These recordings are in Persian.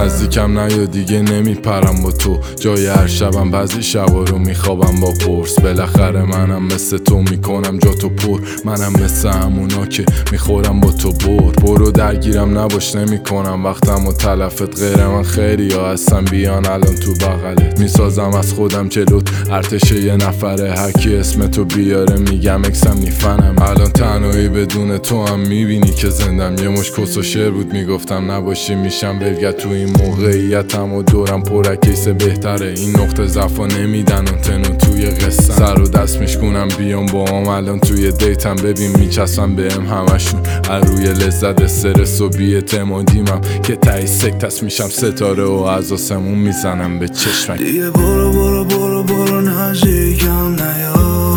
نزدیکم نیا دیگه نمیپرم با تو، جای هر شبم بعضی شبا رو میخوابم با پرس. بالاخره منم مثل تو میکنم جا تو پر، منم مثل همونا که میخورم با تو برو درگیرم نباش نمیکنم وقتم و تلفت، غیر من خیلی ها هستن بیان الان تو بغلت. میسازم از خودم جلوت ارتش یه نفره، هرکی اسم تو بیاره میگم اکسم نیفنم. الان تنهایی بدون تو هم میبینی که زندم، یه مش کس و شعر بود میگفتم نباشی میشم ولگت. تو این موقعیتم و دورم پر کیس بهتره، این نقطه ضعفا نمیدن اون تنو توی قصه. سر و دست میشکنم بیام با هم الان توی دیتم، ببین میچسبم بهم همشون از روی لذت استرس و بی‌اعتمادیمم که تایی سکتس میشم ستاره و از آسمون میزنم به چشمک. دیگه برو نزدیکم نیا،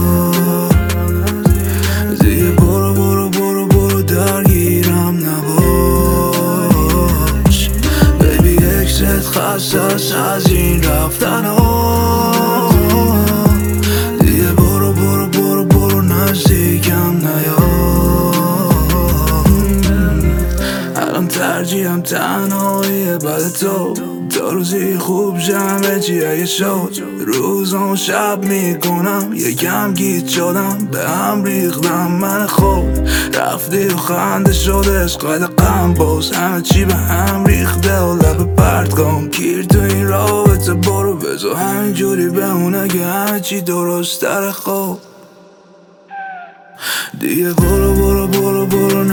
دیگه برو درگیرم نباش. بیبی اکست خسته از این رفتن ها، دیگه برو نزدیکم نیا. الان ترجیحم تنهاییه بعد تو، تا روزی خوب جمعه چی اگه شد. روزم و شب میکنم یکم گیت شدم، به هم ریختم من خود. رفتی و خنده شده عشقت غم باز، همه چی به هم ریخته و لب پرت کن. گیر تو این رابطه برو بذار همینجوری بمونه که همه چی درست تره. خب دیگه برو